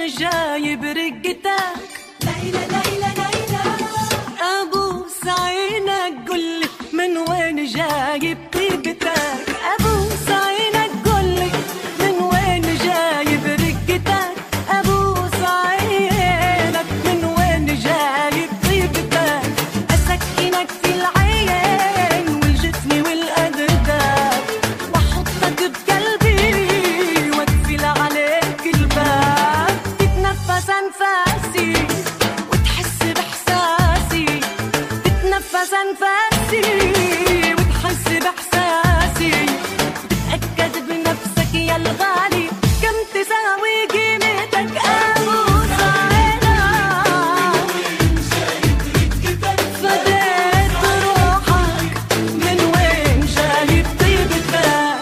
وين جايب رقتك؟ ليلى ليلى ليلى ابوس عينك قولي من وين جايب طيبتك؟ ابوس عينك قولي من وين جايب رقتك؟ ابوس عينك من وين جايب طيبتك؟ اسكنك في العين والجسم والأدرداب واحطك بقلبي واقفل عليك الباب، تتنفس انفاسي وتحس باحساسي، تتنفس انفاسي وتحس باحساسي، تتأكد بنفسك يا الغالي كم تساوي قيمتك. ابوس عينك فديت روحك من وين جايب طيبتك؟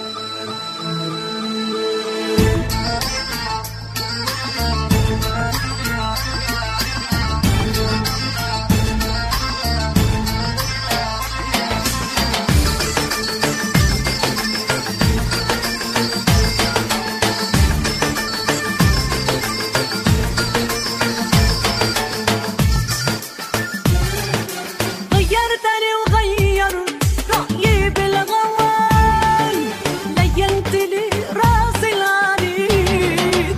غيرتني وغيرت رأيي بالغوان، لينت لي راسي العنيد،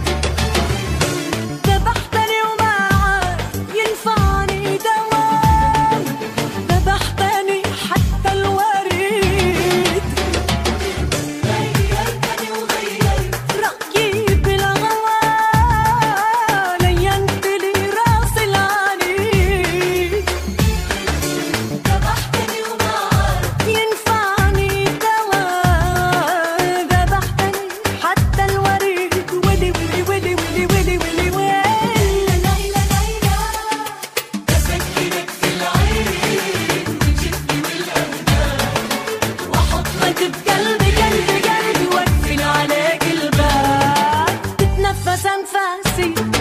ذبحتني وما عاد ينفعني دوام، ذبحتني حتى الوريد. غيرتني وغيرت رأيي بالغوان، لينت لي راسي العنيد، ذبحتني وما عاد ينفعني دواء، ذبحتني حتى الوريد. ولي ولي ولي ولي ولي ولي ويلي ليلى ليلى أسكنك في العين والجسم والأبدان وأحطك بقلبي قلبي قلبي وأقفل عليك الباب، تتنفس أنفاسي